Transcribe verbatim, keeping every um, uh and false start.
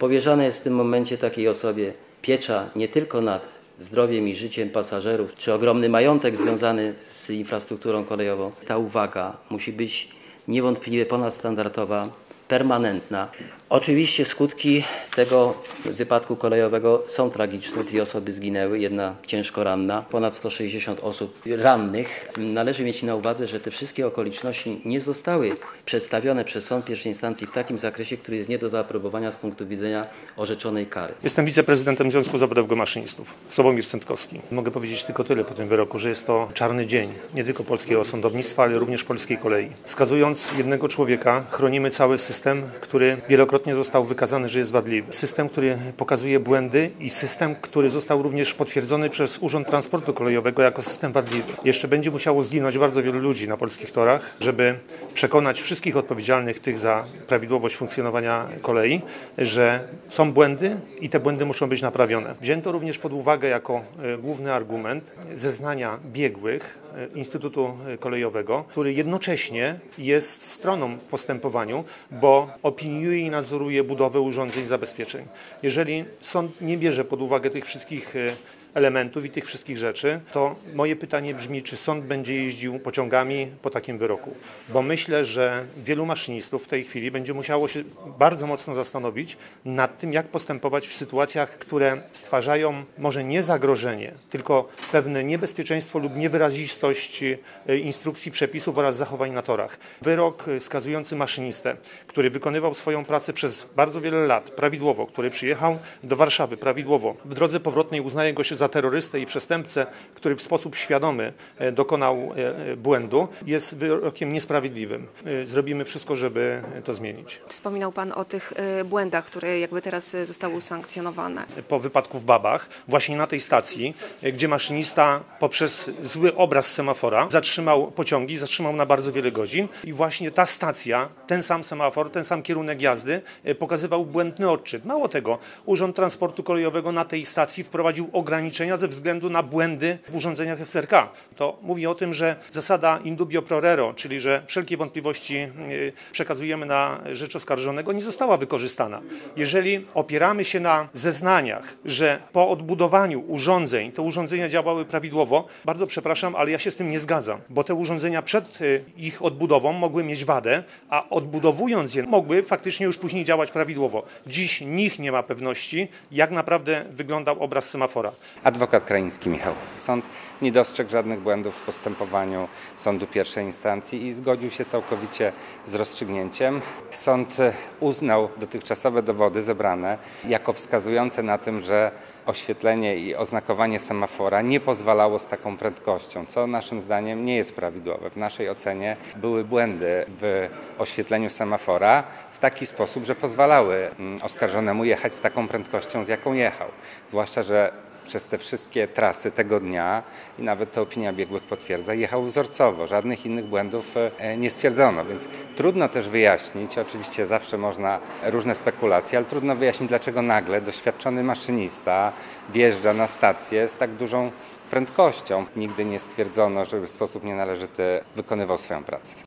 Powierzane jest w tym momencie takiej osobie piecza nie tylko nad zdrowiem i życiem pasażerów, czy ogromny majątek związany z infrastrukturą kolejową. Ta uwaga musi być niewątpliwie ponadstandardowa, permanentna. Oczywiście skutki tego wypadku kolejowego są tragiczne. Dwie osoby zginęły, jedna ciężko ranna, ponad sto sześćdziesiąt osób rannych. Należy mieć na uwadze, że te wszystkie okoliczności nie zostały przedstawione przez sąd pierwszej instancji w takim zakresie, który jest nie do zaaprobowania z punktu widzenia orzeczonej kary. Jestem wiceprezydentem Związku Zawodowego Maszynistów, Sławomir Sętkowski. Mogę powiedzieć tylko tyle po tym wyroku, że jest to czarny dzień nie tylko polskiego sądownictwa, ale również polskiej kolei. Skazując jednego człowieka, chronimy cały system, który wielokrotnie został wykazany, że jest wadliwy. System, który pokazuje błędy i system, który został również potwierdzony przez Urząd Transportu Kolejowego jako system wadliwy. Jeszcze będzie musiało zginąć bardzo wielu ludzi na polskich torach, żeby przekonać wszystkich odpowiedzialnych tych za prawidłowość funkcjonowania kolei, że są błędy i te błędy muszą być naprawione. Wzięto również pod uwagę jako główny argument zeznania biegłych Instytutu Kolejowego, który jednocześnie jest stroną w postępowaniu, bo opiniuje i nadzoruje budowę urządzeń zabezpieczeń. Jeżeli sąd nie bierze pod uwagę tych wszystkich elementów i tych wszystkich rzeczy, to moje pytanie brzmi, czy sąd będzie jeździł pociągami po takim wyroku. Bo myślę, że wielu maszynistów w tej chwili będzie musiało się bardzo mocno zastanowić nad tym, jak postępować w sytuacjach, które stwarzają może nie zagrożenie, tylko pewne niebezpieczeństwo lub niewyrazistość instrukcji, przepisów oraz zachowań na torach. Wyrok skazujący maszynistę, który wykonywał swoją pracę przez bardzo wiele lat prawidłowo, który przyjechał do Warszawy prawidłowo, w drodze powrotnej uznaje go się za terrorystę i przestępcę, który w sposób świadomy dokonał błędu, jest wyrokiem niesprawiedliwym. Zrobimy wszystko, żeby to zmienić. Wspominał Pan o tych błędach, które jakby teraz zostały usankcjonowane. Po wypadku w Babach, właśnie na tej stacji, gdzie maszynista poprzez zły obraz semafora zatrzymał pociągi, zatrzymał na bardzo wiele godzin i właśnie ta stacja, ten sam semafor, ten sam kierunek jazdy pokazywał błędny odczyt. Mało tego, Urząd Transportu Kolejowego na tej stacji wprowadził ograniczenia ze względu na błędy w urządzeniach S R K. To mówi o tym, że zasada in dubio pro reo, czyli że wszelkie wątpliwości przekazujemy na rzecz oskarżonego, nie została wykorzystana. Jeżeli opieramy się na zeznaniach, że po odbudowaniu urządzeń te urządzenia działały prawidłowo, bardzo przepraszam, ale ja się z tym nie zgadzam, bo te urządzenia przed ich odbudową mogły mieć wadę, a odbudowując je mogły faktycznie już później działać prawidłowo. Dziś nikt nie ma pewności, jak naprawdę wyglądał obraz semafora. Adwokat Krański Michał. Sąd nie dostrzegł żadnych błędów w postępowaniu sądu pierwszej instancji i zgodził się całkowicie z rozstrzygnięciem. Sąd uznał dotychczasowe dowody zebrane jako wskazujące na tym, że oświetlenie i oznakowanie semafora nie pozwalało z taką prędkością, co naszym zdaniem nie jest prawidłowe. W naszej ocenie były błędy w oświetleniu semafora w taki sposób, że pozwalały oskarżonemu jechać z taką prędkością, z jaką jechał. Zwłaszcza, że przez te wszystkie trasy tego dnia i nawet to opinia biegłych potwierdza, jechał wzorcowo, żadnych innych błędów nie stwierdzono, więc trudno też wyjaśnić, oczywiście zawsze można różne spekulacje, ale trudno wyjaśnić, dlaczego nagle doświadczony maszynista wjeżdża na stację z tak dużą prędkością. Nigdy nie stwierdzono, że w sposób nienależyty wykonywał swoją pracę.